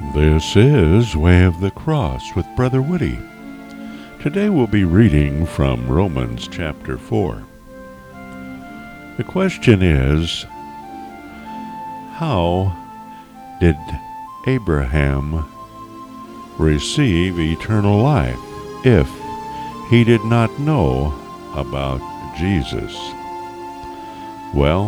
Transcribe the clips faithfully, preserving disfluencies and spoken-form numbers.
This is Way of the Cross with Brother Woody. Today we'll be reading from Romans chapter four. The question is, how did Abraham receive eternal life if he did not know about Jesus? Well,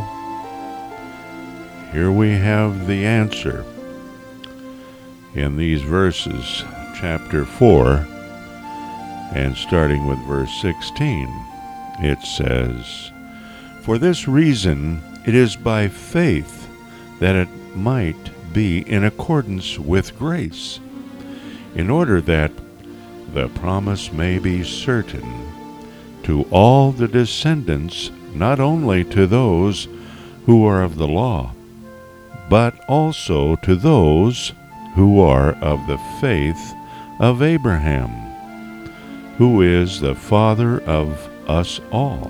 here we have the answer. In these verses, chapter four, and starting with verse sixteen, it says, "For this reason it is by faith that it might be in accordance with grace, in order that the promise may be certain to all the descendants, not only to those who are of the law, but also to those who are of the faith of Abraham, who is the father of us all."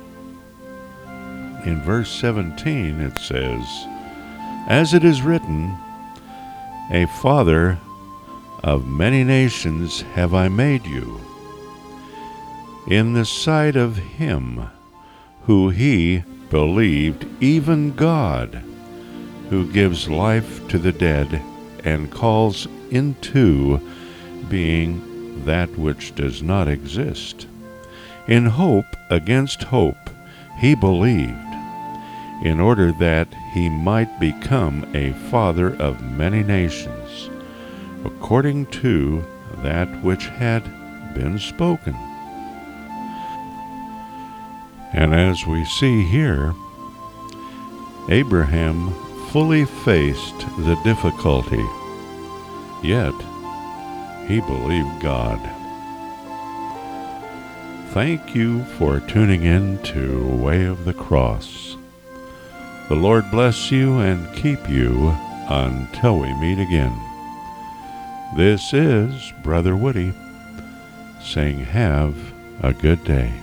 In verse seventeen it says, "As it is written, a father of many nations have I made you, in the sight of him who he believed, even God, who gives life to the dead and calls into being that which does not exist. In hope against hope he believed, in order that he might become a father of many nations, according to that which had been spoken." And as we see here, Abraham fully faced the difficulty, yet he believed God. Thank you for tuning in to Way of the Cross. The Lord bless you and keep you until we meet again. This is Brother Woody saying have a good day.